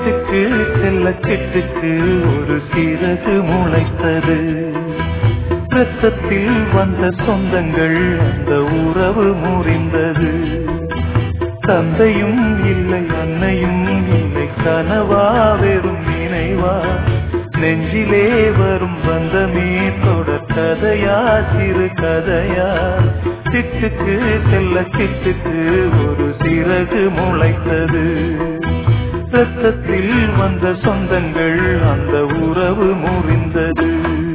சிட்டுக்கு செல்ல சிட்டுக்கு ஒரு சிறகு முளைத்தது. ரத்தத்தில் வந்த சொந்தங்கள் அந்த உறவு முறிந்தது. தந்தையும் இல்லை அன்னையும் இல்லை கனவா வெறும் நினைவா நெஞ்சிலே வரும் பந்தமே தொடர் கதையா சிறு கதையா. சிட்டுக்கு செல்ல சிட்டுக்கு ஒரு சிறகு முளைத்தது. ரத்தத்தில் வந்த சொந்தங்கள் அந்த உறவு முறிந்தது.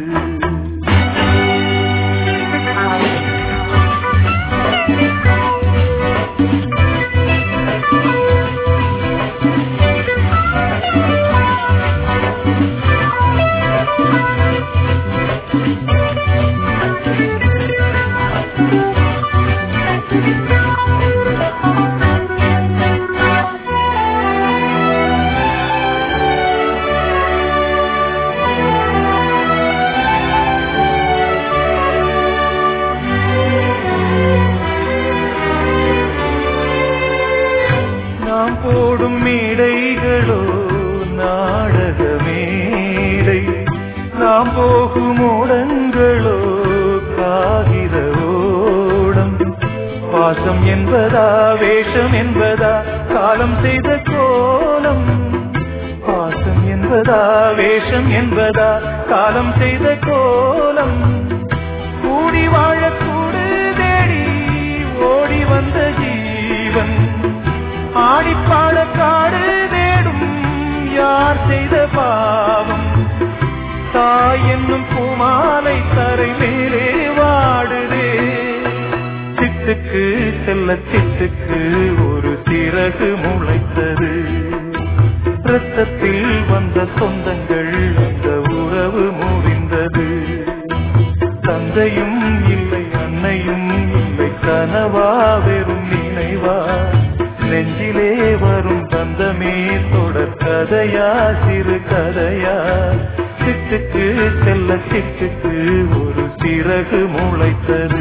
போடும் மேடைகளோ நாடக மேடை, நாம் போகும் ஓடங்களோ காகித ஓடம். பாசம் என்பதா வேஷம் என்பதா காலம் செய்த கோலம். பாசம் என்பதா வேஷம் என்பதா காலம் செய்த கோலம். கூடி வாழ கூடு தேடி ஓடி வந்த ஜீவன் ஆடிப்பாட காடு தேடும் யார் செய்த பாவம். தாய் என்னும் பூமாலை தரை மேலே வாடுதே. சிட்டுக்கு செல்ல சிட்டுக்கு ஒரு சிறகு முளைத்தது. ரத்தத்தில் வந்த சொந்தங்கள் அந்த உறவு முறிந்தது. தந்தையும் இல்லை அன்னையும் இல்லை கனவா வெறும் நினைவா நெஞ்சிலே வரும் பந்தமே தொடர் கதையா சிறு கதையா. சிட்டுக்கு செல்ல சிட்டுக்கு ஒரு சிறகு முளைத்தது.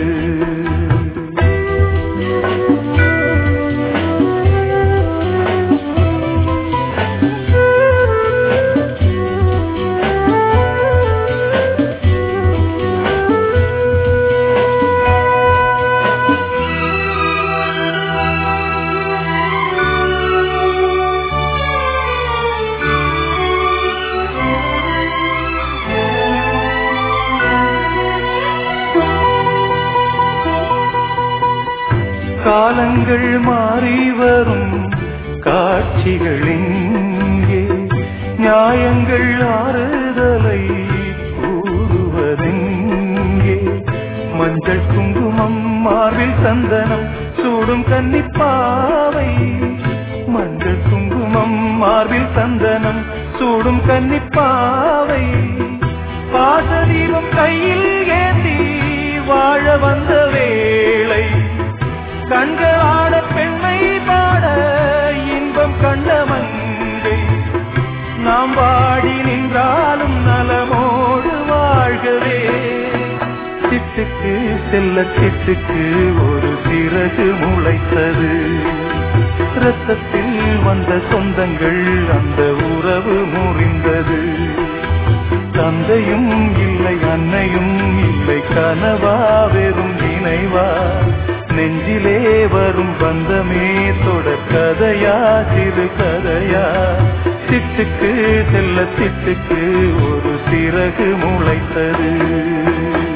காலங்கள் மாறி வரும் காட்சிகள் இங்கே, நியாயங்கள் ஆறுதலை கூறுவதெங்கே. மஞ்சள் குங்குமம் மார்பில் சந்தனம் சூடும் கன்னிப்பாவை. மஞ்சள் குங்குமம் மார்பில் சந்தனம் சூடும் கன்னிப்பாவை. பாசதீபம் கையில் ஏந்தி வாழ வந்த வேளை. கண்களாட பெண்மை பாட இன்பம் கண்ட மங்கை. நாம் வாடி நின்றாலும் நலமோடு வாழ்கவே. சிட்டுக்கு செல்ல சிட்டுக்கு ஒரு சிறகு முளைத்தது. ரத்தத்தில் வந்த சொந்தங்கள் அந்த உறவு முறிந்தது. தந்தையும் இல்லை அன்னையும் இல்லை கனவா வெறும் நினைவா நெஞ்சிலே வரும் பந்தமே தொடர் கதையா சிறு கதையா. சிட்டுக்கு செல்ல சிட்டுக்கு ஒரு சிறகு முளைத்தது.